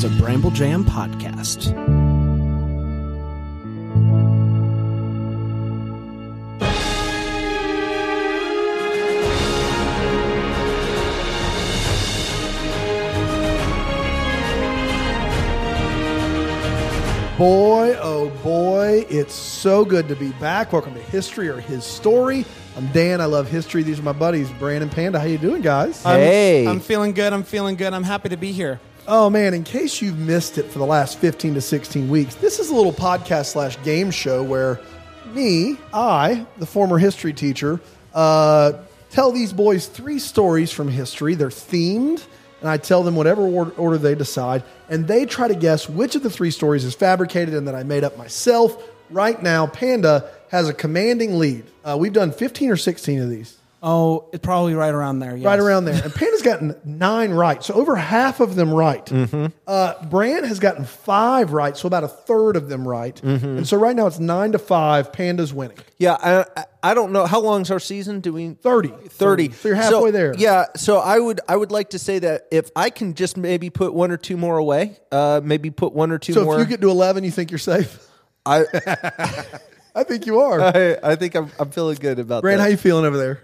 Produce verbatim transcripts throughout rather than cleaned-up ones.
the Bramble Jam Podcast. Boy, oh boy, it's so good to be back. Welcome to History or His Story. I'm Dan. I love history. These are my buddies, Brandon, Panda. How you doing, guys? Hey. I'm, I'm feeling good. I'm feeling good. I'm happy to be here. Oh, man, in case you've missed it for the last fifteen to sixteen weeks, this is a little podcast slash game show where me, I, the former history teacher, uh, tell these boys three stories from history. They're themed, and I tell them whatever order, order they decide, and they try to guess which of the three stories is fabricated and that I made up myself. Right now, Panda has a commanding lead. Uh, we've done fifteen or sixteen of these. Oh, it's probably right around there. Yes. Right around there. And Panda's gotten nine right, so over half of them right. Mm-hmm. Uh, Bran has gotten five right, so about a third of them right. Mm-hmm. And so right now it's nine to five. Panda's winning. Yeah, I, I don't know. How long's our season? Do we thirty. thirty. So you're halfway so, there. Yeah, so I would I would like to say that if I can just maybe put one or two more away, uh, maybe put one or two so more. So if you get to eleven, you think you're safe? I I think you are. I, I think I'm I'm feeling good about Bran, that. how you feeling over there?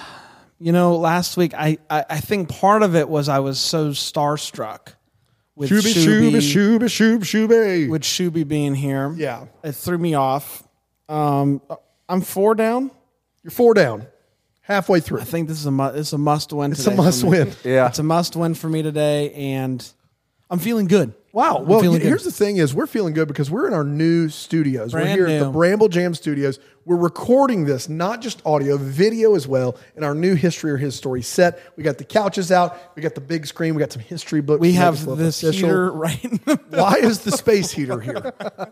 You know, last week, I, I, I think part of it was I was so starstruck with Shooby, Shuby, shooby, shooby, shooby, shooby. with Shuby being here. Yeah. It threw me off. Um, I'm four down. You're four down. Halfway through. I think this is a mu- this is a must win. It's today a must for me. win. Yeah. It's a must win for me today, and I'm feeling good. Wow. I'm Well, feeling here's good. the thing is we're feeling good because we're in our new studios. Brand we're here at the new. Bramble Jam Studios. We're recording this, not just audio, video as well, in our new History or His Story set. We got the couches out. We got the big screen. We got some history books. We to make have us look this official. heater right in the middle. Why is the space heater here?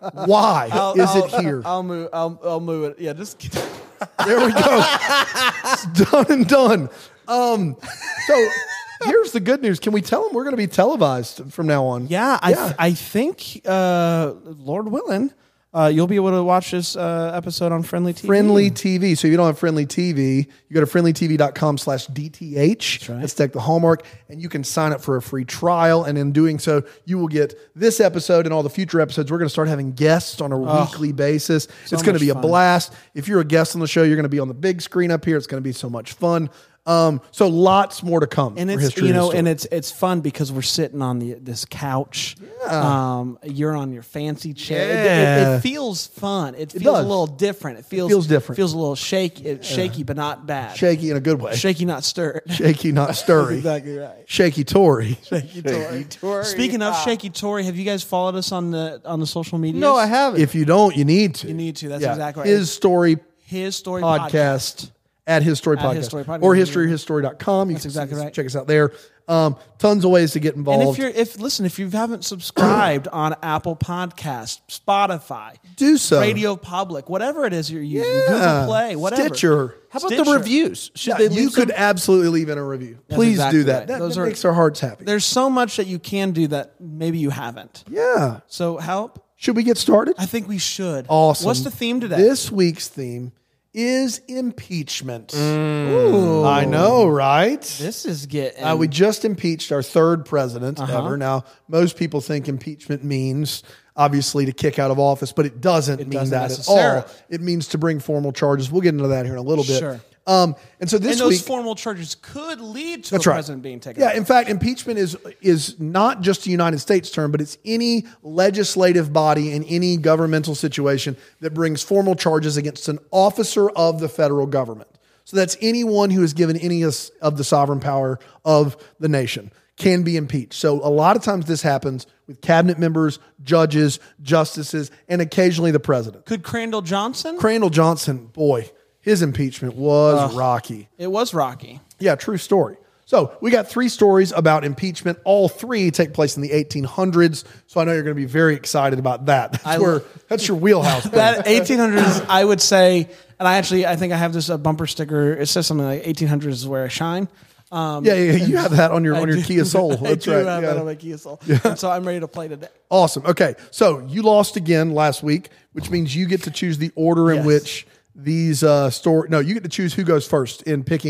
Why I'll- is I'll- it here? I'll move. I'll, I'll move it. Yeah, just There we go. It's done and done. Um, so here's the good news. Can we tell them we're going to be televised from now on? yeah. I th- I think uh, Lord willing, uh, you'll be able to watch this uh, episode on Friendly T V. Friendly T V. So if you don't have Friendly T V, you go to friendlytv.com slash DTH. That's right. Let's take the hallmark, and you can sign up for a free trial. And in doing so, you will get this episode and all the future episodes. We're going to start having guests on a Oh, weekly basis. so It's going to much be a fun. blast. If you're a guest on the show, you're going to be on the big screen up here. It's going to be so much fun. Um, so lots more to come. And for it's History you know, History. and it's it's fun because we're sitting on the this couch. Um, you're on your fancy chair. It- It, Yeah. it feels fun. It feels does. a little different. It feels feels different. Feels a little shaky, it's shaky, but not bad. shaky in a good way. Shaky, not stirred. Shaky, not stirry. Exactly right. Shaky Tory. Shaky Tory. Speaking of Shaky Tory, have you guys followed us on the on the social media? No, I haven't. If you don't, you need to. You need to. That's Yeah. exactly right. His Story His story podcast, podcast. at His Story At Podcast. His Story Podcast. Or history or his story dot com. You That's can exactly s- right. check us out there. Um, tons of ways to get involved. And if you're if listen, if you haven't subscribed on Apple Podcasts, Spotify, Do so. Radio Public, whatever it is you're using, Yeah. Google Play, whatever. Stitcher. How about the Stitcher. reviews? Should Yeah, they you leave could some- absolutely leave in a review. That's Please exactly do that. right. That, Those that are- makes our hearts happy. There's so much that you can do that maybe you haven't. Yeah. So help. Should we get started? I think we should. Awesome. What's the theme today? This week's theme is impeachment. Ooh. I know, right? This is getting. Uh, we just impeached our third president Uh-huh. ever. Now, most people think impeachment means obviously to kick out of office, but it doesn't It mean doesn't that at necessarily. all. It means to bring formal charges. We'll get into that here in a little bit. Sure. Um, and so this and those week, formal charges could lead to that's a right. president being taken Yeah, out. in fact, impeachment is is not just a United States term, but it's any legislative body in any governmental situation that brings formal charges against an officer of the federal government. So that's anyone who has given any of the sovereign power of the nation can be impeached. So a lot of times this happens with cabinet members, judges, justices, and occasionally the president. Could Crandall Johnson? Crandall Johnson, boy, his impeachment was rocky. It was Rocky. Yeah, true story. So we got three stories about impeachment. All three take place in the eighteen hundreds. So I know you're going to be very excited about that. That's I where lo- that's your wheelhouse. That eighteen hundreds, I would say, and I actually, I think I have this uh, bumper sticker. It says something like eighteen hundreds is where I shine. Um, yeah, yeah, you have that on your I on your do- Kia Soul. That's I do right. have Yeah. that on my Kia Soul. And so I'm ready to play today. Awesome. Okay, so you lost again last week, which means you get to choose the order in Yes. which these uh, story. No, you get to choose who goes first in picking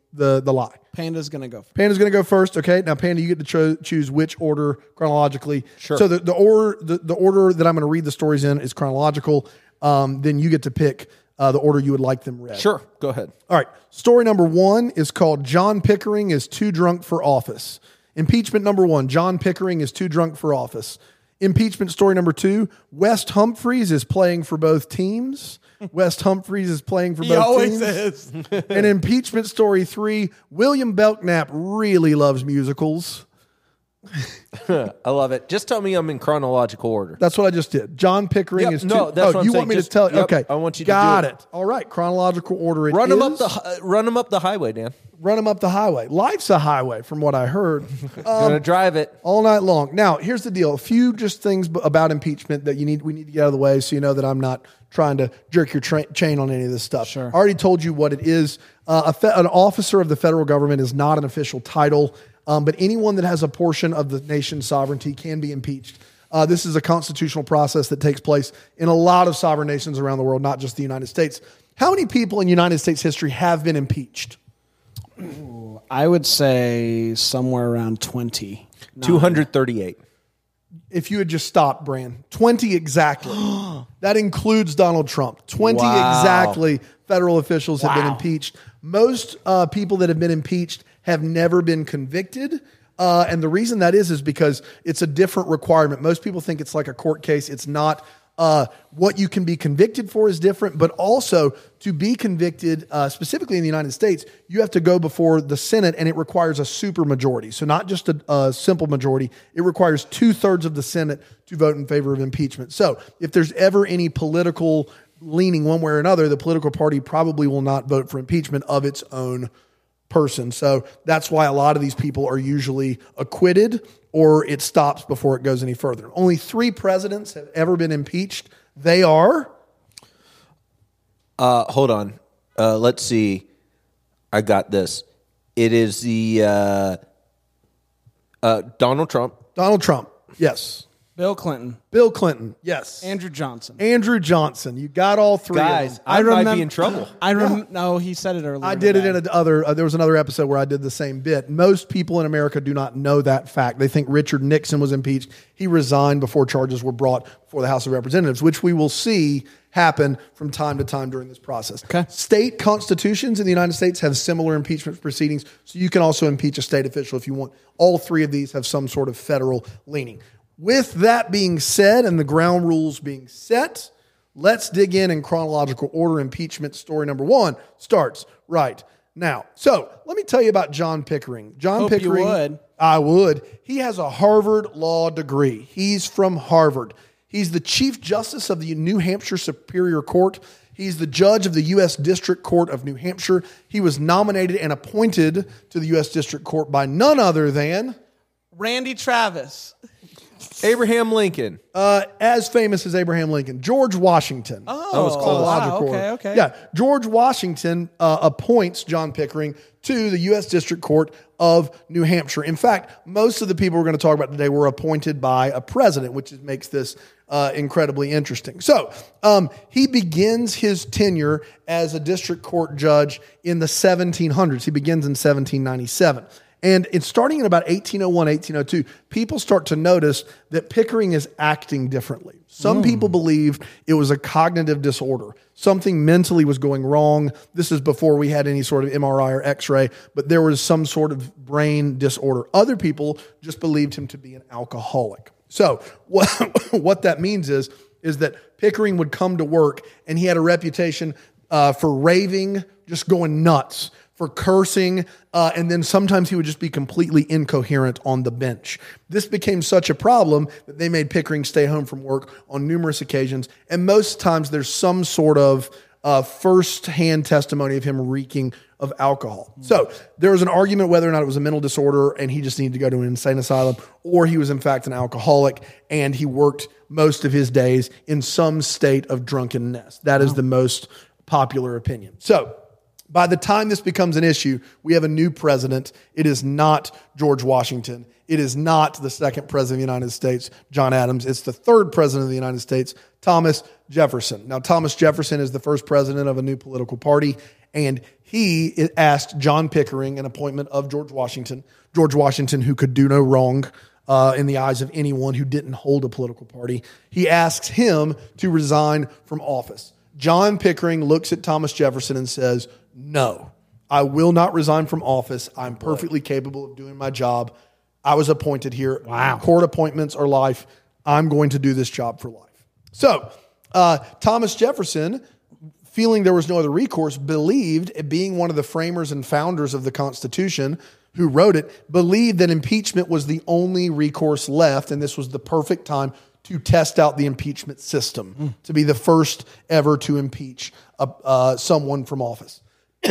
the, the lie. Panda's going to go first. Panda's going to go first. Okay. Now, Panda, you get to cho- choose which order chronologically. Sure. So the, the order the, the order that I'm going to read the stories in is chronological. Um, then you get to pick uh, the order you would like them read. Sure. Go ahead. All right. Story number one is called John Pickering is Too Drunk for Office. Impeachment number one, John Pickering is too drunk for office. Impeachment story number two, West Humphreys is playing for both teams. West Humphreys is playing for He both always teams. is. And impeachment story three, William Belknap really loves musicals. I love it. Just tell me I'm in chronological order. That's what I just did. John Pickering Yep, is too. no, that's oh, what I'm you saying. want me Just- to tell? yep, okay, I want you to Got do it. it. All right, chronological order. It Run them up is. the hi- run them up the highway, Dan. Run them up the highway. Life's a highway, from what I heard. Gonna drive it. All night long. Now, here's the deal. A few just things b- about impeachment that you need we need to get out of the way so you know that I'm not trying to jerk your tra- chain on any of this stuff. Sure. I already told you what it is. Uh, a fe- an officer of the federal government is not an official title, um, but anyone that has a portion of the nation's sovereignty can be impeached. Uh, this is a constitutional process that takes place in a lot of sovereign nations around the world, not just the United States. How many people in United States history have been impeached? I would say somewhere around twenty. two hundred thirty-eight. If you had just stopped, Bran, twenty exactly. That includes Donald Trump. twenty Wow. exactly federal officials have been Wow. impeached. Most uh, people that have been impeached have never been convicted. Uh, and the reason that is, is because it's a different requirement. Most people think it's like a court case. It's not. Uh, what you can be convicted for is different, but also to be convicted, uh, specifically in the United States, you have to go before the Senate, and it requires a supermajority. So not just a, a simple majority; it requires two thirds of the Senate to vote in favor of impeachment. So if there's ever any political leaning one way or another, the political party probably will not vote for impeachment of its own person. So that's why a lot of these people are usually acquitted, or it stops before it goes any further. Only three presidents have ever been impeached. They are Uh, hold on. Uh, let's see. I got this. It is the uh, uh, Donald Trump. Donald Trump, yes. Bill Clinton, Bill Clinton, yes. Andrew Johnson. Andrew Johnson. You got all three Guys, of them. I, might remem- be in trouble. I rem- no, he said it earlier. I did it today. in another. Uh, there was another episode where I did the same bit. Most people in America do not know that fact. They think Richard Nixon was impeached. He resigned before charges were brought before the House of Representatives, which we will see happen from time to time during this process. Okay. State constitutions in the United States have similar impeachment proceedings, so you can also impeach a state official if you want. All three of these have some sort of federal leaning. With that being said and the ground rules being set, let's dig in in chronological order. Impeachment story number one starts right now. So let me tell you about John Pickering. John Hope you Pickering. would. I would. He has a Harvard law degree. He's from Harvard. He's the Chief Justice of the New Hampshire Superior Court. He's the judge of the U S District Court of New Hampshire. He was nominated and appointed to the U S District Court by none other than Randy Travis. Abraham Lincoln. Uh, as famous as Abraham Lincoln, George Washington. Oh, That was chronological wow, okay, order. okay. Yeah, George Washington uh, appoints John Pickering to the U S District Court of New Hampshire. In fact, most of the people we're going to talk about today were appointed by a president, which is, makes this uh, incredibly interesting. So um, he begins his tenure as a district court judge in the seventeen hundreds. He begins in seventeen ninety-seven. And it's starting in about eighteen oh one, eighteen oh two, people start to notice that Pickering is acting differently. Some people believed it was a cognitive disorder. Something mentally was going wrong. This is before we had any sort of M R I or X-ray, but there was some sort of brain disorder. Other people just believed him to be an alcoholic. So what, what that means is, is that Pickering would come to work and he had a reputation uh, for raving, just going nuts, for cursing, uh, and then sometimes he would just be completely incoherent on the bench. This became such a problem that they made Pickering stay home from work on numerous occasions, and most times there's some sort of uh, first-hand testimony of him reeking of alcohol. Mm. So there was an argument whether or not it was a mental disorder and he just needed to go to an insane asylum, or he was in fact an alcoholic and he worked most of his days in some state of drunkenness. That is the most popular opinion. So By the time this becomes an issue, we have a new president. It is not George Washington. It is not the second president of the United States, John Adams. It's the third president of the United States, Thomas Jefferson. Now, Thomas Jefferson is the first president of a new political party, and he asked John Pickering, an appointment of George Washington, George Washington, who could do no wrong uh, in the eyes of anyone who didn't hold a political party. He asks him to resign from office. John Pickering looks at Thomas Jefferson and says, no, I will not resign from office. I'm perfectly capable of doing my job. I was appointed here. Wow. Court appointments are life. I'm going to do this job for life. So uh, Thomas Jefferson, feeling there was no other recourse, believed, being one of the framers and founders of the Constitution who wrote it, believed that impeachment was the only recourse left, and this was the perfect time to test out the impeachment system, mm. to be the first ever to impeach a, uh, someone from office.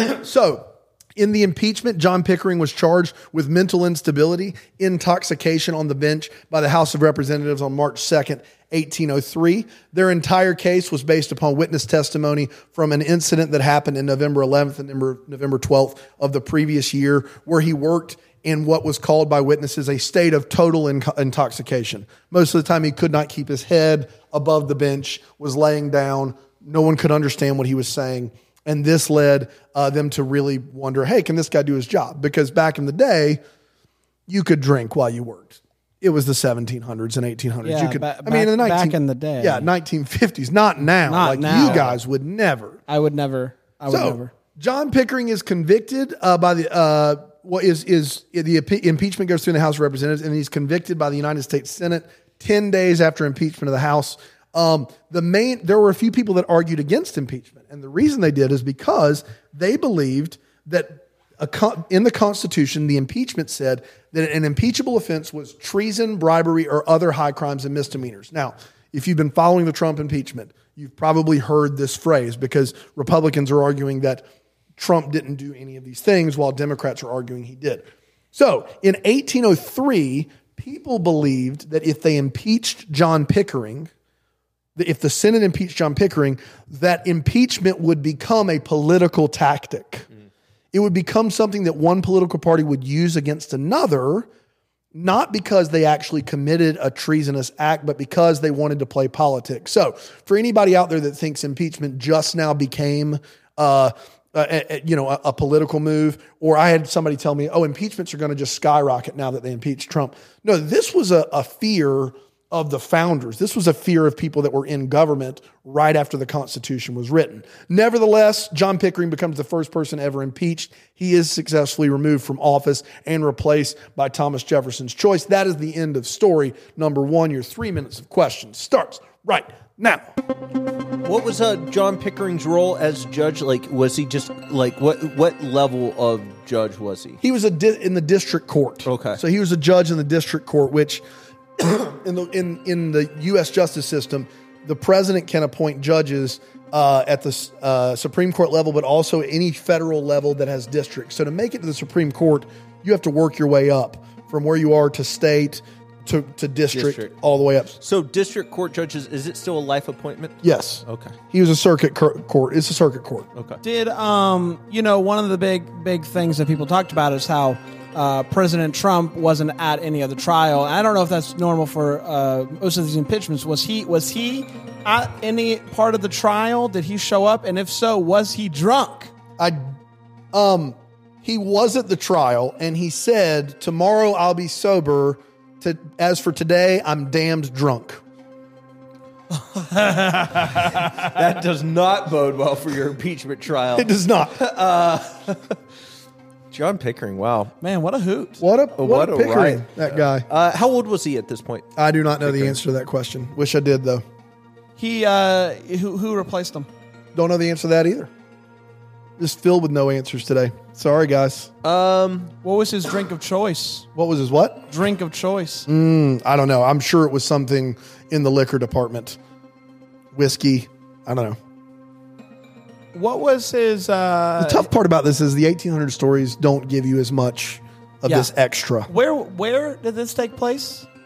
So, in the impeachment, John Pickering was charged with mental instability, intoxication on the bench by the House of Representatives on March second, eighteen oh three. Their entire case was based upon witness testimony from an incident that happened in November eleventh and November twelfth of the previous year, where he worked in what was called by witnesses a state of total in- intoxication. Most of the time, he could not keep his head above the bench, was laying down. No one could understand what he was saying. And this led uh, them to really wonder, hey, can this guy do his job? Because back in the day, you could drink while you worked. It was the seventeen hundreds and eighteen hundreds. Yeah, you could, ba- I mean, in the back- nineteen back in the day. Yeah, nineteen fifties. Not now. Not like now. you guys would never. I would never. I would so, never. John Pickering is convicted uh, by the uh, what is is the impeachment goes through the House of Representatives, and he's convicted by the United States Senate ten days after impeachment of the House. Um, the main there were a few people that argued against impeachment, and the reason they did is because they believed that a con- in the Constitution, the impeachment said that an impeachable offense was treason, bribery, or other high crimes and misdemeanors. Now, if you've been following the Trump impeachment, you've probably heard this phrase because Republicans are arguing that Trump didn't do any of these things while Democrats are arguing he did. So in eighteen oh three, people believed that if they impeached John Pickering, that if the Senate impeached John Pickering, that impeachment would become a political tactic. Mm. It would become something that one political party would use against another, not because they actually committed a treasonous act, but because they wanted to play politics. So for anybody out there that thinks impeachment just now became uh, a, a, you know, a, a political move, or I had somebody tell me, oh, impeachments are going to just skyrocket now that they impeached Trump. No, this was a, a fear of the founders. This was a fear of people that were in government right after the Constitution was written. Nevertheless, John Pickering becomes the first person ever impeached. He is successfully removed from office and replaced by Thomas Jefferson's choice. That is the end of story number one. Your three minutes of questions starts right now. What was uh, John Pickering's role as judge? Like, was he just like what? What level of judge was he? He was a di- in the district court. Okay, so he was a judge in the district court, which in the in in the U S justice system, the president can appoint judges uh, at the uh, Supreme Court level, but also any federal level that has districts. So to make it to the Supreme Court, you have to work your way up from where you are to state to, to district, district, all the way up. So district court judges, is it still a life appointment? Yes. Okay. He was a circuit court. It's a circuit court. Okay. Did um you know one of the big big things that people talked about is how Uh, President Trump wasn't at any other trial. I don't know if that's normal for uh, most of these impeachments. Was he was he at any part of the trial? Did he show up? And if so, was he drunk? I, um, he was at the trial, and he said, "Tomorrow I'll be sober. To as for today, I'm damned drunk." That does not bode well for your impeachment trial. It does not. uh, John Pickering, wow. Man, what a hoot. What a, what what a a Pickering, ride. that guy. Uh, how old was he at this point? I do not know Pickering. the answer to that question. Wish I did, though. He uh, who who replaced him? Don't know the answer to that either. Just filled with no answers today. Sorry, guys. Um, What was his drink of choice? What was his what? Drink of choice. Mm, I don't know. I'm sure it was something in the liquor department. Whiskey. I don't know. What was his... Uh, The tough part about this is the eighteen hundred stories don't give you as much of Yeah. this extra. Where where did this take place?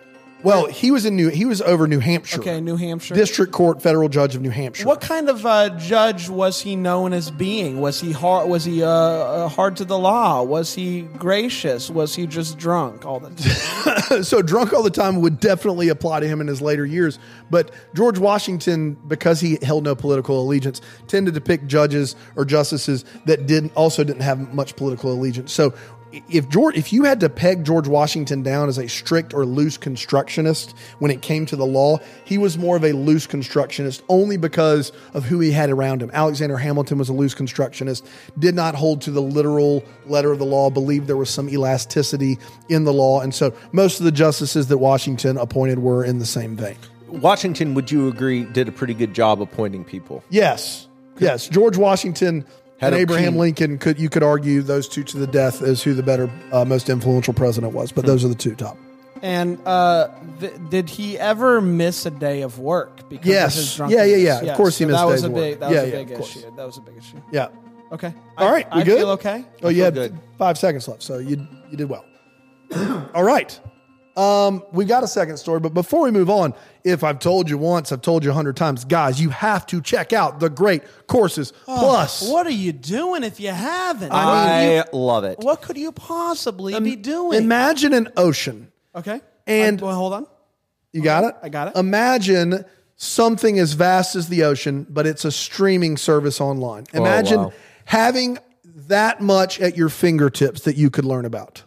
Well, he was in New. He was over New Hampshire. Okay, New Hampshire. District Court, federal judge of New Hampshire. What kind of uh, judge was he known as being? Was he hard? Was he uh, uh, hard to the law? Was he gracious? Was he just drunk all the time? So drunk all the time would definitely apply to him in his later years. But George Washington, because he held no political allegiance, tended to pick judges or justices that didn't also didn't have much political allegiance. So if George, if you had to peg George Washington down as a strict or loose constructionist when it came to the law, he was more of a loose constructionist only because of who he had around him. Alexander Hamilton was a loose constructionist, did not hold to the literal letter of the law, believed there was some elasticity in the law. And so most of the justices that Washington appointed were in the same vein. Washington, would you agree, did a pretty good job appointing people? Yes. Yes. George Washington Had and a Abraham keen- Lincoln, could you could argue those two to the death as who the better, uh, most influential president was. But those are the two top. And uh, th- did he ever miss a day of work? Because Yes. of his Yeah, drunkenness? yeah, yeah. Of course he so missed that was days a of big, work. That was Yeah, a yeah, big of course. issue. That was a big issue. Yeah. Okay. All I, right. We I good? feel okay. Oh, you feel had good. five seconds left, so you you did well. All right. Um, we got a second story, but before we move on, if I've told you once, I've told you a hundred times, guys, you have to check out the Great Courses Plus. What are you doing if you haven't? I, mean, you- love it. what could you possibly be doing? Imagine an ocean. okay. And- Uh, well, hold on. You got it? I got it. Imagine something as vast as the ocean, but it's a streaming service online. Imagine wow. having that much at your fingertips that you could learn about.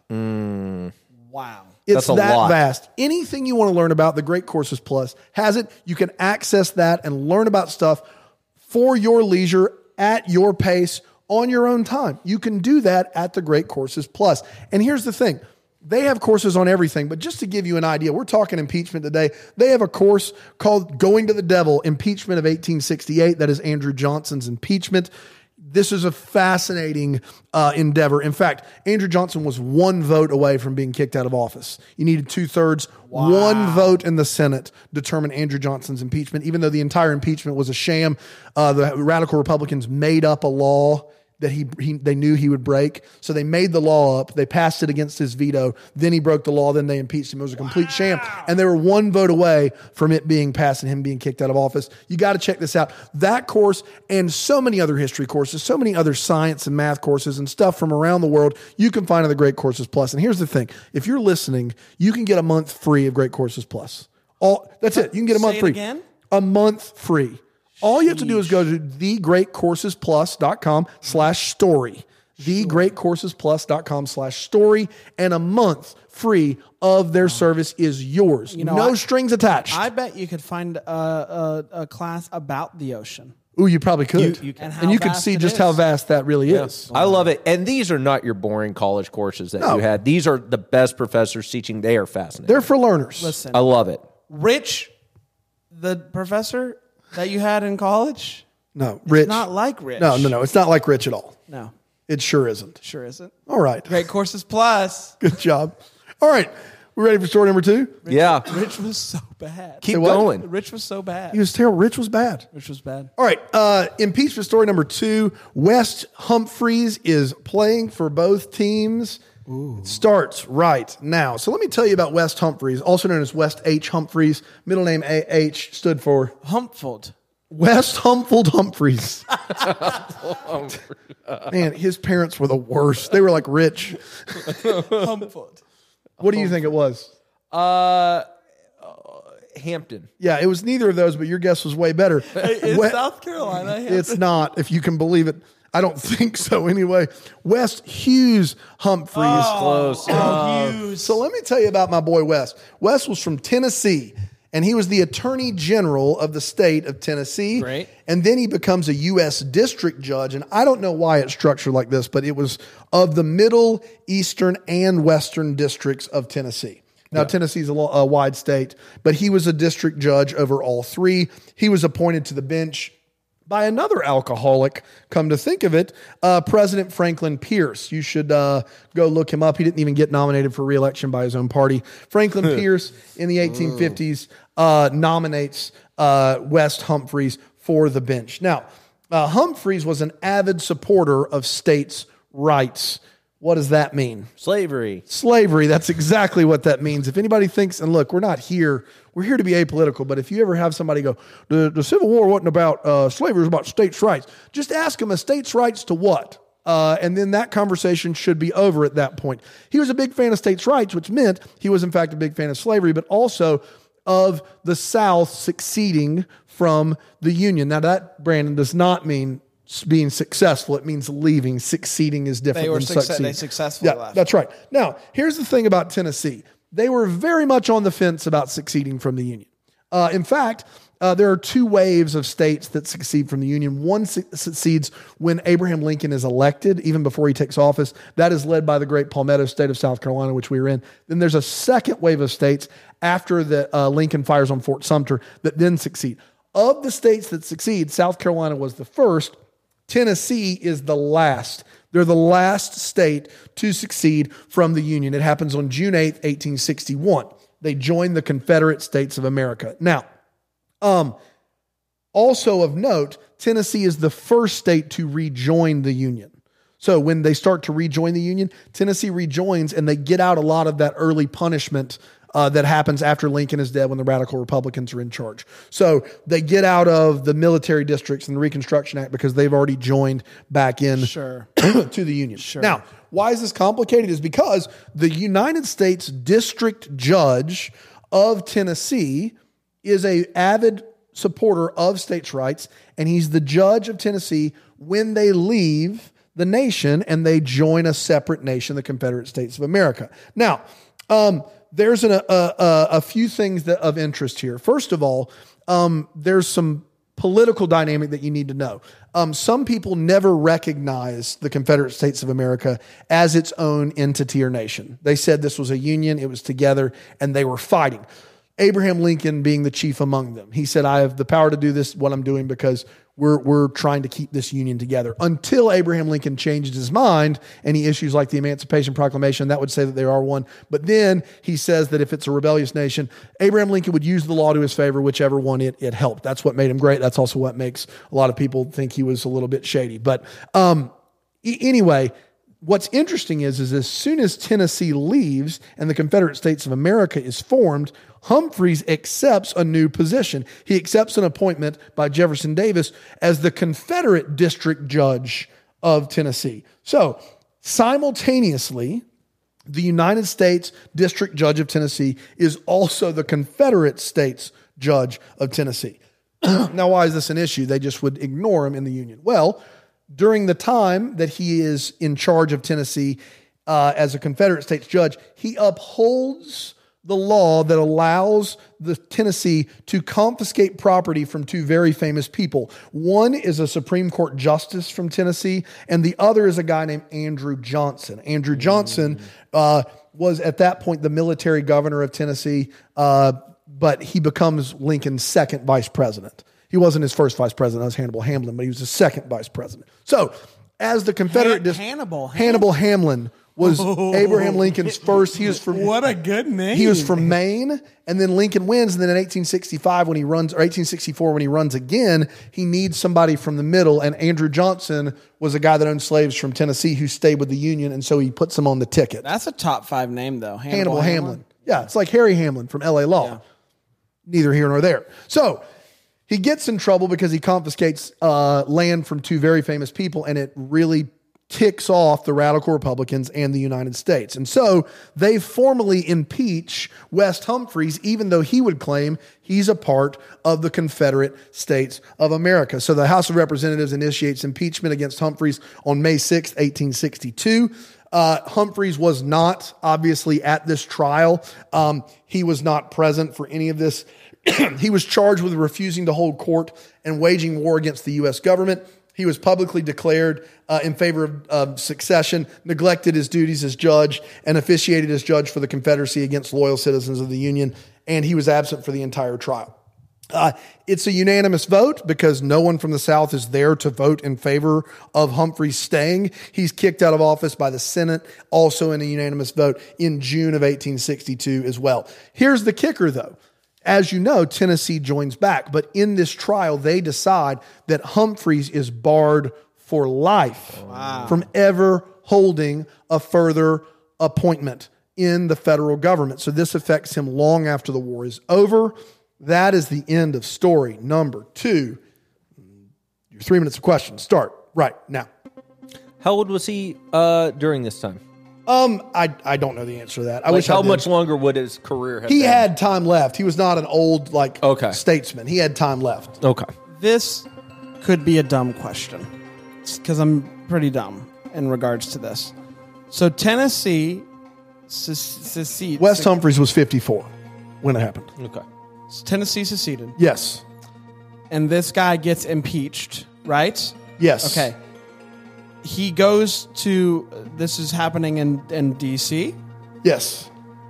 Wow. It's That's a that lot. vast. Anything you want to learn about, the Great Courses Plus has it. You can access that and learn about stuff for your leisure at your pace on your own time. You can do that at the Great Courses Plus. And here's the thing. They have courses on everything, but just to give you an idea, we're talking impeachment today. They have a course called Going to the Devil, Impeachment of eighteen sixty-eight. That is Andrew Johnson's impeachment. This is a fascinating uh, endeavor. In fact, Andrew Johnson was one vote away from being kicked out of office. You needed two-thirds. One vote in the Senate determined Andrew Johnson's impeachment, even though the entire impeachment was a sham. Uh, the radical Republicans made up a law that he, he they knew he would break. So they made the law up. They passed it against his veto. Then he broke the law. Then they impeached him. It was a complete sham. And they were one vote away from it being passed and him being kicked out of office. You got to check this out. That course and so many other history courses, so many other science and math courses and stuff from around the world, you can find on the Great Courses Plus. And here's the thing. If you're listening, you can get a month free of Great Courses Plus. All That's it. You can get a month Say it free. again? A month free. All you have to do is go to thegreatcoursesplus.com slash story. thegreatcoursesplus.com slash story. And a month free of their service is yours. know, no I- strings attached. I bet you could find a, a, a class about the ocean. Ooh, you probably could. You- you can. And And, how you could vast see it just is. how vast that really is. I love it. And these are not your boring college courses that No. you had. These are the best professors teaching. They are fascinating. They're for learners. Listen, I love it. Rich, the professor that you had in college, No, Rich. not like Rich. No, no, no. It's not like Rich at all. no, It sure isn't. sure isn't. All right. Great Courses Plus. Good job. All right. We ready for story number two? Yeah. Rich was so bad. Keep what? going. Rich was so bad. He was terrible. Rich was bad. Rich was bad. All right, uh, impeachment story number two. West Humphreys is playing for both teams. It starts right now. So let me tell you about West Humphreys, also known as West H. Humphreys. Middle name A H stood for Humpfold. West Humfold Humphreys. Man, his parents were the worst. They were like rich. Humpfold. What do you think it was? Uh, Hampton. Yeah, it was neither of those, but your guess was way better. In We- South Carolina. It's not, if you can believe it. I don't think so anyway. West Hughes Humphreys. Close. Oh, Hughes. So let me tell you about my boy West. West was from Tennessee, and he was the Attorney General of the state of Tennessee. Great. And then he becomes a U S district judge, and I don't know why it's structured like this, but it was of the middle, eastern, and western districts of Tennessee. Now, Tennessee is a, lo- a wide state, but he was a district judge over all three. He was appointed to the bench by another alcoholic, come to think of it, uh, President Franklin Pierce. You should uh, go look him up. He didn't even get nominated for re-election by his own party. Franklin Pierce in the eighteen fifties uh, nominates uh, West Humphreys for the bench. Now, uh, Humphreys was an avid supporter of states' rights. What does that mean? Slavery. Slavery. That's exactly what that means. If anybody thinks, and look, we're not here, we're here to be apolitical, but if you ever have somebody go, the, the Civil War wasn't about uh, slavery, it was about states' rights, just ask them, a states' rights to what? Uh, and then that conversation should be over at that point. He was a big fan of states' rights, which meant he was, in fact, a big fan of slavery, but also of the South succeeding from the Union. Now, that, Brandon, does not mean being successful. It means leaving. Succeeding is different They were than success, succeeding. they successfully Yeah, left. that's right. Now, here's the thing about Tennessee. They were very much on the fence about succeeding from the Union. Uh, in fact, uh, there are two waves of states that succeed from the Union. One su- succeeds when Abraham Lincoln is elected, even before he takes office. That is led by the great Palmetto State of South Carolina, which we were in. Then there's a second wave of states after the uh, Lincoln fires on Fort Sumter that then succeed. Of the states that succeed, South Carolina was the first. Tennessee is the last. They're the last state to succeed from the Union. It happens on June eighth, eighteen sixty-one. They joined the Confederate States of America. Now, um, also of note, Tennessee is the first state to rejoin the Union. So when they start to rejoin the Union, Tennessee rejoins and they get out a lot of that early punishment Uh, that happens after Lincoln is dead when the radical Republicans are in charge. So they get out of the military districts and the Reconstruction Act because they've already joined back in Sure. to the Union. Sure. Now, why is this complicated? Is because the United States District Judge of Tennessee is a avid supporter of states' rights, and he's the judge of Tennessee when they leave the nation and they join a separate nation, the Confederate States of America. Now, um, There's an, a, a, a few things that of interest here. First of all, um, there's some political dynamic that you need to know. Um, some people never recognize the Confederate States of America as its own entity or nation. They said this was a union, it was together, and they were fighting. Abraham Lincoln being the chief among them. He said, I have the power to do this, what I'm doing, because we're we're trying to keep this union together. Until Abraham Lincoln changed his mind and he issues like the Emancipation Proclamation, that would say that they are one. But then he says that if it's a rebellious nation, Abraham Lincoln would use the law to his favor, whichever one it, it helped. That's what made him great. That's also what makes a lot of people think he was a little bit shady. But um, e- anyway, what's interesting is, is as soon as Tennessee leaves and the Confederate States of America is formed, Humphreys accepts a new position. He accepts an appointment by Jefferson Davis as the Confederate District Judge of Tennessee. So, simultaneously, the United States District Judge of Tennessee is also the Confederate States Judge of Tennessee. Now, why is this an issue? They just would ignore him in the Union. Well, during the time that he is in charge of Tennessee uh, as a Confederate States Judge, he upholds the law that allows the Tennessee to confiscate property from two very famous people. One is a Supreme Court justice from Tennessee, and the other is a guy named Andrew Johnson. Andrew Johnson uh, was at that point the military governor of Tennessee, uh, but he becomes Lincoln's second vice president. He wasn't his first vice president, that was Hannibal Hamlin, but he was the second vice president. So, as the Confederate... Han- Hannibal. Hannibal Hamlin was Abraham Lincoln's first. He was from What a good name. He was from Maine, and then Lincoln wins. And then in eighteen sixty-five, when he runs, or eighteen sixty-four, when he runs again, he needs somebody from the middle. And Andrew Johnson was a guy that owned slaves from Tennessee who stayed with the Union, and so he puts him on the ticket. That's a top five name, though. Hannibal, Hannibal Hamlin. Yeah, it's like Harry Hamlin from L A Law. Yeah. Neither here nor there. So he gets in trouble because he confiscates uh, land from two very famous people, and it really ticks off the radical Republicans and the United States. And so they formally impeach West Humphreys, even though he would claim he's a part of the Confederate States of America. So the House of Representatives initiates impeachment against Humphreys on May sixth, eighteen sixty-two. Uh, Humphreys was not obviously at this trial. Um, he was not present for any of this. He was charged with refusing to hold court and waging war against the U S government. He was publicly declared uh, in favor of uh, secession, neglected his duties as judge, and officiated as judge for the Confederacy against loyal citizens of the Union, and he was absent for the entire trial. Uh, it's a unanimous vote because no one from the South is there to vote in favor of Humphreys staying. He's kicked out of office by the Senate, also in a unanimous vote in June of eighteen sixty-two as well. Here's the kicker, though. As you know, Tennessee joins back, but in this trial, they decide that Humphreys is barred for life wow. from ever holding a further appointment in the federal government. So this affects him long after the war is over. That is the end of story number two. Your three minutes of questions start right now. How old was he uh, during this time? Um, I I don't know the answer to that. I Like wish I how did. much longer would his career have He been? had time left. He was not an old like Okay. statesman. He had time left. Okay. This could be a dumb question because I'm pretty dumb in regards to this. So Tennessee seceded. Wes Humphreys was fifty-four when it happened. Okay. Tennessee seceded, Yes. and this guy gets impeached, right? Yes. Okay. He goes to. This is happening in in D C, Yes.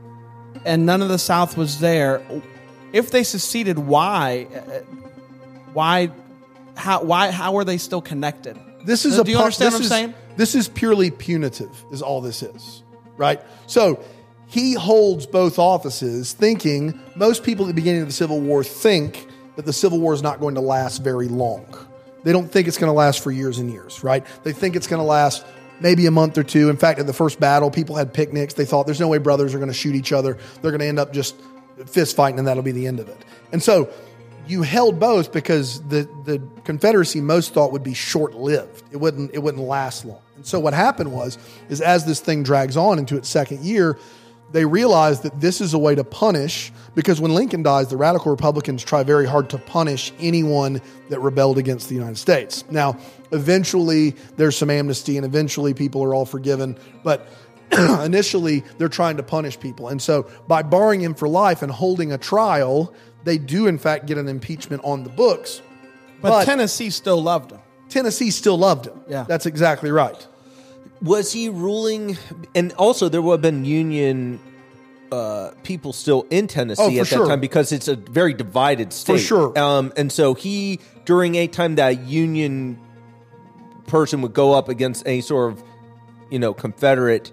and none of the South was there. If they seceded, why? Uh, Why? How? Why? How are they still connected? This is Do a you pu- understand this what I'm is- saying? This is purely punitive, is all this is, right? So he holds both offices, thinking most people at the beginning of the Civil War think that the Civil War is not going to last very long. They don't think it's going to last for years and years, right? They think it's going to last maybe a month or two. In fact, at the first battle, people had picnics. They thought there's no way brothers are going to shoot each other. They're going to end up just fist fighting, and that'll be the end of it. And so you held both because the, the Confederacy most thought would be short-lived. It wouldn't it wouldn't last long. And so what happened was, is as this thing drags on into its second year, they realized that this is a way to punish, because when Lincoln dies, the radical Republicans try very hard to punish anyone that rebelled against the United States. Now, eventually there's some amnesty and eventually people are all forgiven, but initially they're trying to punish people. And so by barring him for life and holding a trial, they do in fact get an impeachment on the books. But, But, Tennessee still loved him. Tennessee still loved him. Yeah. That's exactly right. Was he ruling? And also, there would have been Union uh, people still in Tennessee Oh, for at that sure. time because it's a very divided state. sure. Um, and so he, during a time that Union person would go up against any sort of, you know, Confederate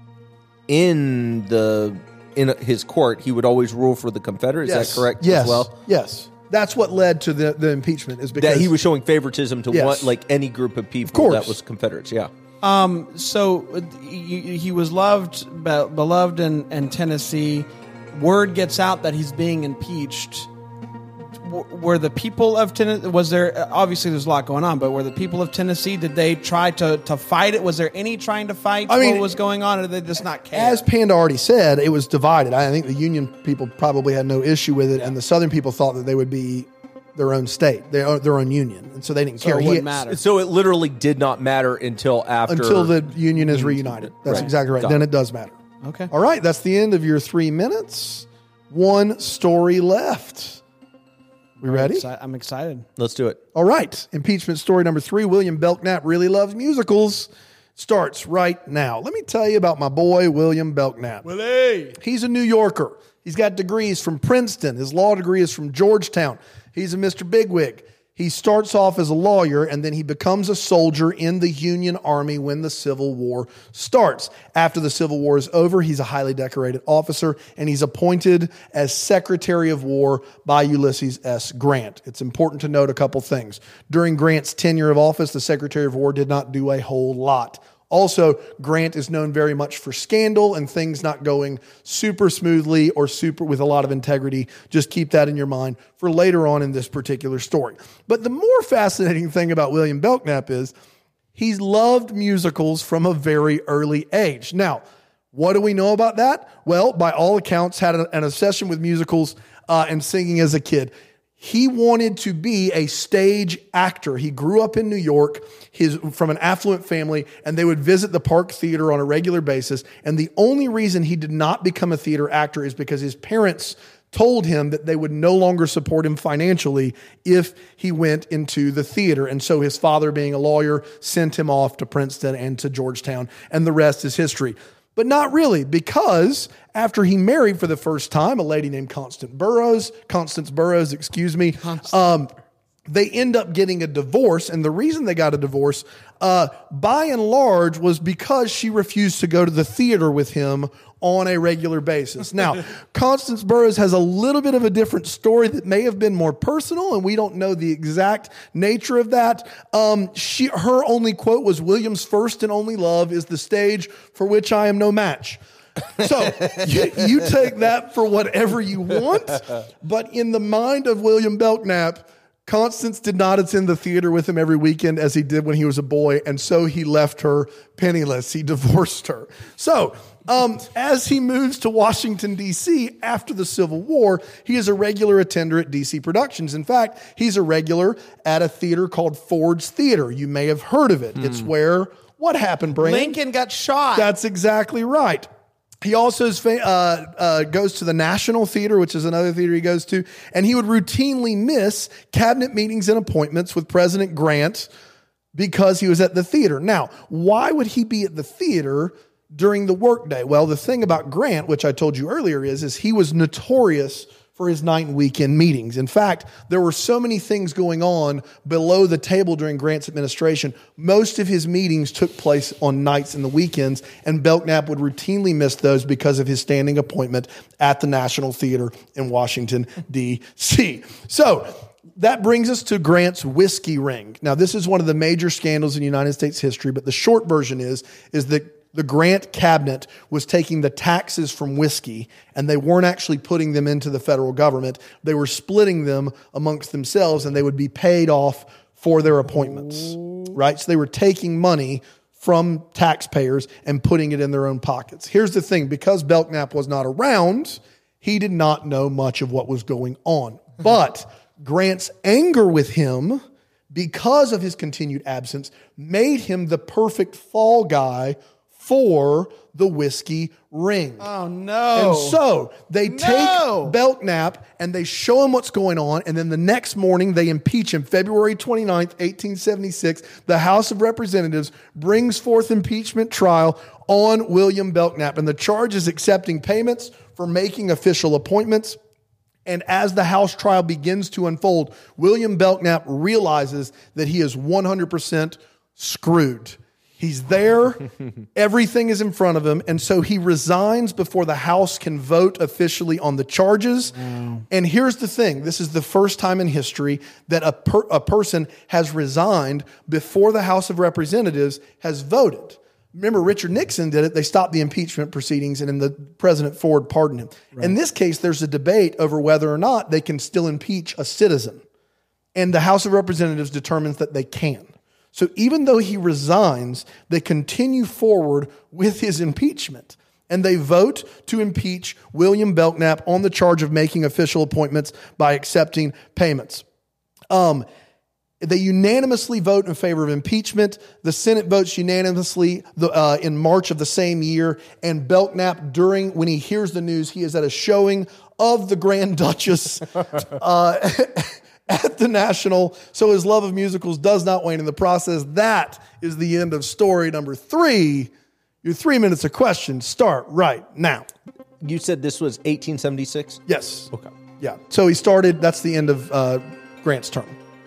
in the in his court, he would always rule for the Confederate. Is that correct? Yes. As well, Yes. That's what led to the, the impeachment, is because that he was showing favoritism to Yes. one, like any group of people course. that was Confederates. Yeah. So uh, he, he was loved, be- beloved in, in Tennessee. Word gets out that he's being impeached. W- Were the people of Tennessee, was there, obviously there's a lot going on, but were the people of Tennessee, did they try to, to fight it? Was there any trying to fight I mean, what was going on, or did they just not care? as Panda already said, it was divided. I think the Union people probably had no issue with it, and the Southern people thought that they would be their own state, their, their own union, and so they didn't So care. it He- wouldn't matter. So it literally did not matter until after until the Union is reunited. That's Right. exactly right. Got Then it. it does matter. Okay. All right, that's the end of your three minutes. One story left. We ready? Exci- I'm excited. Let's do it. All right. Impeachment story number three. William Belknap really loves musicals. Starts right now. Let me tell you about my boy, William Belknap. Willie! He's a New Yorker. He's got degrees from Princeton. His law degree is from Georgetown. He's a Mister Bigwig. He starts off as a lawyer, and then he becomes a soldier in the Union Army when the Civil War starts. After the Civil War is over, he's a highly decorated officer, and he's appointed as Secretary of War by Ulysses S. Grant. It's important to note a couple things. During Grant's tenure of office, the Secretary of War did not do a whole lot. Also, Grant is known very much for scandal and things not going super smoothly or super with a lot of integrity. Just keep that in your mind for later on in this particular story. But the more fascinating thing about William Belknap is he's loved musicals from a very early age. Now, what do we know about that? Well, by all accounts, had an obsession with musicals uh, and singing as a kid. He wanted to be a stage actor. He grew up in New York, his from an affluent family, and they would visit the Park Theater on a regular basis. And the only reason he did not become a theater actor is because his parents told him that they would no longer support him financially if he went into the theater. And so his father, being a lawyer, sent him off to Princeton and to Georgetown, and the rest is history. But not really, because after he married for the first time a lady named Constance Burroughs, Constance Burroughs, excuse me, um, they end up getting a divorce. And the reason they got a divorce uh, by and large, was because she refused to go to the theater with him on a regular basis. Now, Constance Burroughs has a little bit of a different story that may have been more personal, and we don't know the exact nature of that. Um, she, her only quote was, "William's first and only love is the stage for which I am no match." So you, you take that for whatever you want, but in the mind of William Belknap, Constance did not attend the theater with him every weekend as he did when he was a boy, and so he left her penniless. He divorced her. So um, as he moves to Washington, D C after the Civil War, he is a regular attender at D C Productions. In fact, he's a regular at a theater called Ford's Theater. You may have heard of it. Mm. It's where, what happened, Brandon? Lincoln got shot. That's exactly right. He also is, uh, uh, goes to the National Theater, which is another theater he goes to, and he would routinely miss cabinet meetings and appointments with President Grant because he was at the theater. Now, why would he be at the theater during the workday? Well, the thing about Grant, which I told you earlier, is, is he was notorious for his night and weekend meetings. In fact, there were so many things going on below the table during Grant's administration. Most of his meetings took place on nights and the weekends, and Belknap would routinely miss those because of his standing appointment at the National Theater in Washington, D C So that brings us to Grant's whiskey ring. Now, this is one of the major scandals in United States history, but the short version is, is that the Grant cabinet was taking the taxes from whiskey, and they weren't actually putting them into the federal government. They were splitting them amongst themselves, and they would be paid off for their appointments, right? So they were taking money from taxpayers and putting it in their own pockets. Here's the thing. Because Belknap was not around, he did not know much of what was going on. But Grant's anger with him, because of his continued absence, made him the perfect fall guy for the whiskey ring. Oh, no. And so they No. take Belknap and they show him what's going on. And then the next morning they impeach him. February twenty-ninth, eighteen seventy-six, the House of Representatives brings forth impeachment trial on William Belknap. And the charge is accepting payments for making official appointments. And as the House trial begins to unfold, William Belknap realizes that he is one hundred percent screwed. He's there. Everything is in front of him. And so he resigns before the House can vote officially on the charges. Mm. And here's the thing. This is the first time in history that a, per, a person has resigned before the House of Representatives has voted. Remember, Richard Nixon did it. They stopped the impeachment proceedings, and then the President Ford pardoned him. Right. In this case, there's a debate over whether or not they can still impeach a citizen. And the House of Representatives determines that they can. So even though he resigns, they continue forward with his impeachment. And they vote to impeach William Belknap on the charge of making official appointments by accepting payments. Um, they unanimously vote in favor of impeachment. The Senate votes unanimously the, uh, in March of the same year. And Belknap, during when he hears the news, he is at a showing of the Grand Duchess uh, at the National. So his love of musicals does not wane in the process. That is the end of story number three. Your three minutes of questions start right now. You said this was eighteen seventy-six? Yes. Okay. Yeah. So he started, that's the end of uh, Grant's term.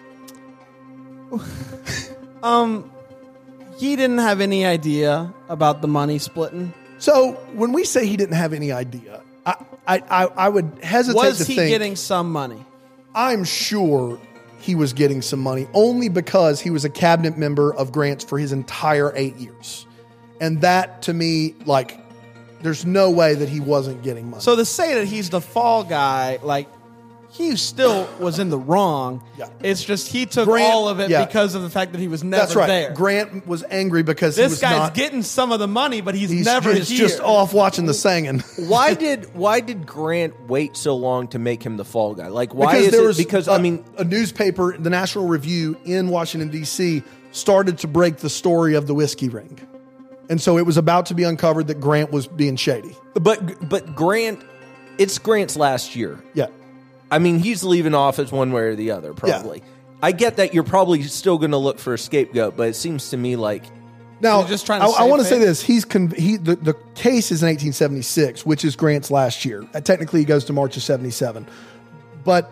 um, he didn't have any idea about the money splitting. So when we say he didn't have any idea, I, I, I, I would hesitate Was to he think... getting some money? I'm sure he was getting some money, only because he was a cabinet member of Grant's for his entire eight years. And that, to me, like, there's no way that he wasn't getting money. So to say that he's the fall guy, like, he still was in the wrong. Yeah. It's just he took Grant, all of it yeah. because of the fact that he was never That's right. there. Grant was angry because this he was guy's not... getting some of the money, but he's, he's never just, here. just off watching the singing. Why did why did Grant wait so long to make him the fall guy? Like, why because is there it? Was Because a, I mean, a newspaper, the National Review in Washington, D C, started to break the story of the whiskey ring. And so it was about to be uncovered that Grant was being shady. but but Grant, it's Grant's last year. Yeah. I mean, he's leaving office one way or the other, probably. Yeah. I get that you're probably still going to look for a scapegoat, but it seems to me like... Now, You're just trying to I, I want to save say this. He's con- he the, the case is in eighteen seventy-six, which is Grant's last year. Uh, technically, he goes to March of seventy-seven. But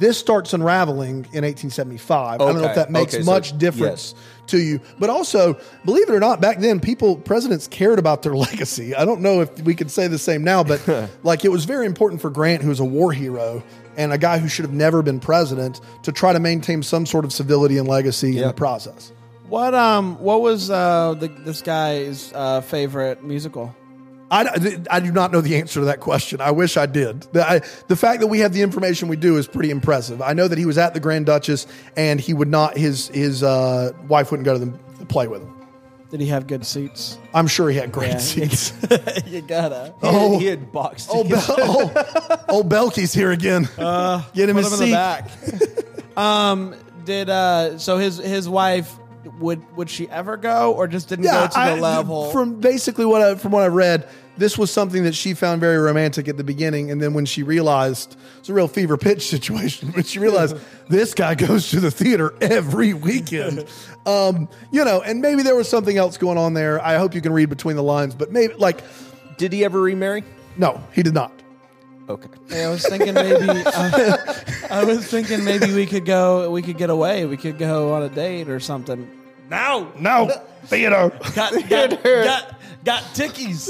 This starts unraveling in eighteen seventy-five. I don't know if Okay. that makes Okay, so- much difference to you. But also, believe it or not, back then, people, presidents cared about their legacy. I don't know if we could say the same now, but like it was very important for Grant, who was a war hero and a guy who should have never been president, to try to maintain some sort of civility and legacy in the Yep. process. What um what was uh the, this guy's uh, favorite musical? I, I do not know the answer to that question. I wish I did. The, I, the fact that we have the information we do is pretty impressive. I know that he was at the Grand Duchess, and he would not. His his uh, wife wouldn't go to the, the play with him. Did he have good seats? I'm sure he had great Yeah. seats. You gotta. He had- Oh. he had boxed. Oh, Bel- oh, old Belky's here again. Uh, Get him put his him seat. in the back. um, did uh, so his his wife would would she ever go, or just didn't go to the I- level? From basically what I, from what I read, this was something that she found very romantic at the beginning, and then when she realized it's a real fever pitch situation, when she realized this guy goes to the theater every weekend, um, you know, and maybe there was something else going on there. I hope you can read between the lines, but maybe like Did he ever remarry? no, he did not. Okay. Hey, I was thinking maybe uh, I was thinking maybe we could go we could get away we could go on a date or something. No, No, theater. got got got, got tickies.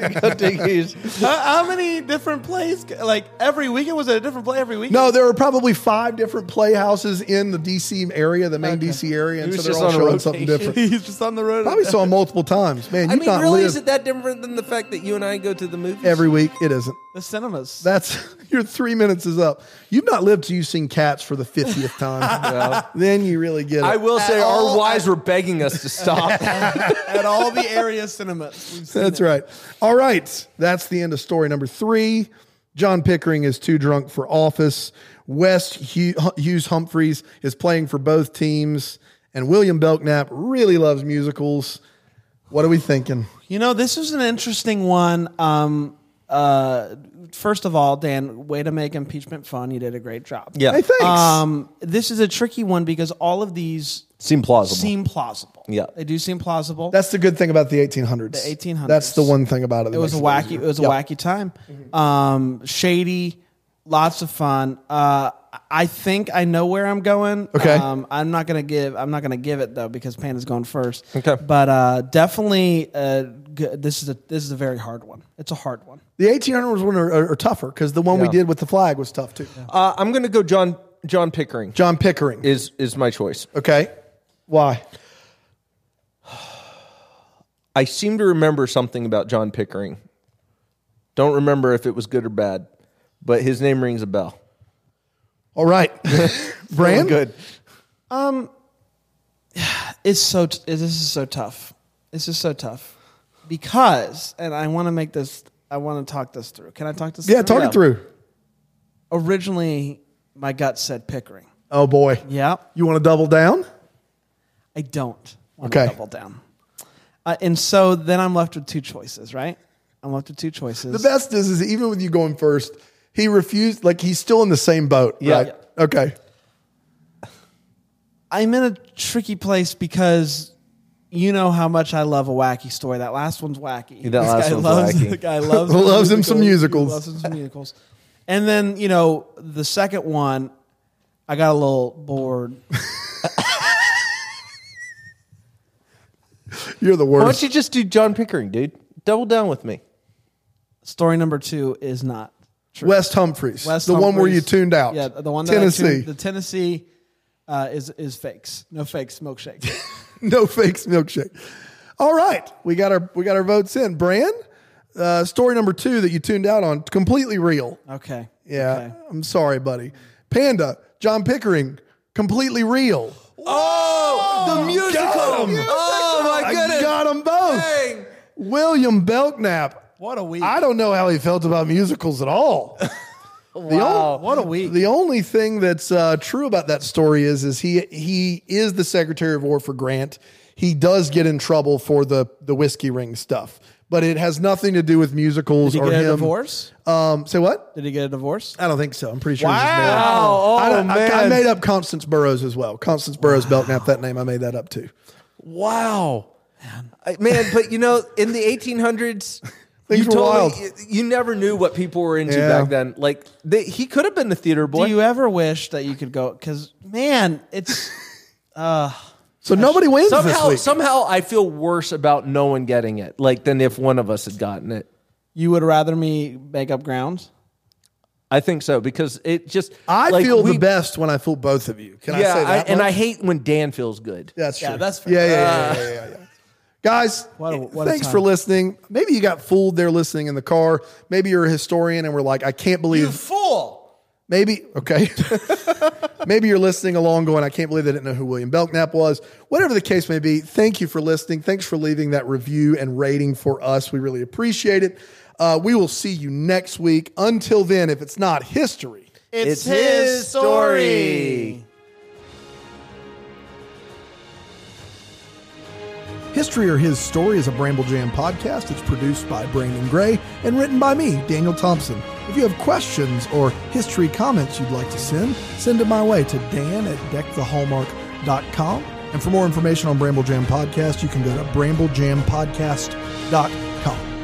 how, how many different plays? Like every weekend, was it a different play every weekend? No, there were probably five different playhouses in the D C area, the main D C area, and He so was they're just all on a showing something rotation. different. He's just on the road. Probably saw him multiple times. Man, I you've mean, not really, lived is it that different than the fact that you and I go to the movies every week. It isn't. the cinemas. That's your three minutes is up. You've not lived till you've seen Cats for the fiftieth time. Then you really get it. I will say, At all- our wives were begging us to stop. At all the area cinemas. We've seen That's it. right. All right. That's the end of story number three. John Pickering is too drunk for office. West Hughes Humphreys is playing for both teams. And William Belknap really loves musicals. What are we thinking? You know, this was an interesting one. Um, uh, first of all, Dan, way to make impeachment fun. You did a great job. Yeah. Hey, thanks. Um, this is a tricky one because all of these Seem plausible. seem plausible. Yeah. They do seem plausible. That's the good thing about the eighteen hundreds. The eighteen hundreds. That's the one thing about it. that It was a makes wacky. easier. It was a Yep. wacky time. Um, shady, lots of fun. Uh, I think I know where I'm going. Okay. Um, I'm not gonna give. I'm not gonna give it though because Panda's going first. Okay. But uh, definitely, uh, g- this is a this is a very hard one. It's a hard one. The eighteen hundreds one are, are, are tougher because the one we Yeah. did with the flag was tough too. Uh, I'm going to go John John Pickering. John Pickering. is is my choice. Okay. Why? I seem to remember something about John Pickering. Don't remember if it was good or bad, but his name rings a bell. All right. Bran? Good. It's so. T- this is so tough. This is so tough because, and I want to make this. I want to talk this through. Can I talk this? Yeah, through? talk it through. Originally, my gut said Pickering. Oh, boy. Yeah. You want to double down? I don't want Okay. to double down. Uh, and so then I'm left with two choices, right? I'm left with two choices. The best is, is even with you going first, he refused, like he's still in the same boat, Yeah. right? Okay. I'm in a tricky place because you know how much I love a wacky story. That last one's wacky. That This last guy one's loves, wacky. The guy loves, Loves him some musicals. He loves him some musicals. And then, you know, the second one, I got a little bored. You're the Why worst. don't you just do John Pickering, dude? Double down with me. Story number two is not true. West Humphreys. West the one where you Humphreys. tuned out. Yeah, the one that Tennessee. I tuned, the Tennessee uh, is is fakes. No fakes, milkshake. No fakes milkshake. All right. We got our we got our votes in. Bran, uh, story number two that you tuned out on, completely real. Okay. Yeah. Okay. I'm sorry, buddy. Panda, John Pickering, completely real. Oh, the musical. Got 'em. Oh, my I goodness. got them both. Dang. William Belknap. What a week. I don't know how he felt about musicals at all. The Wow. What a week. The only thing that's uh, true about that story is, is he he is the Secretary of War for Grant. He does get in trouble for the the whiskey ring stuff, but it has nothing to do with musicals Did he or get a him. divorce? Um, say what? Did he get a divorce? I don't think so. I'm pretty sure he's Wow. just married. Oh, I, don't- I- man. I made up Constance Burroughs as well. Constance Burroughs Belknap. That name I made that up too. Wow. Man. I- man, but you know, in the eighteen hundreds, Things you were wild. You never knew what people were into Yeah. back then. Like they, he could have been the theater boy. Do you ever wish that you could go? Because man, it's uh, So nobody wins this somehow, week. somehow, I feel worse about no one getting it. Like than if one of us had gotten it. you would rather me make up grounds. I think so because it just. I like, feel we- the best when I fool both of you. Can Yeah, I say that? and much? I hate when Dan feels good. That's true. Yeah, that's fair. Yeah, yeah, yeah, yeah, yeah, yeah. Guys, What a- what a thanks time. for listening. Maybe you got fooled there listening in the car. Maybe you're a historian and we're like, I can't believe. fool! Maybe, okay. Maybe you're listening along going, I can't believe they didn't know who William Belknap was. Whatever the case may be, thank you for listening. Thanks for leaving that review and rating for us. We really appreciate it. Uh, we will see you next week. Until then, if it's not history, It's, It's his story. History or His Story is a Bramble Jam podcast. It's produced by Brandon Gray and written by me, Daniel Thompson. If you have questions or history comments you'd like to send, send it my way to dan at deck the hallmark dot com. And for more information on Bramble Jam Podcast, you can go to bramble jam podcast dot com.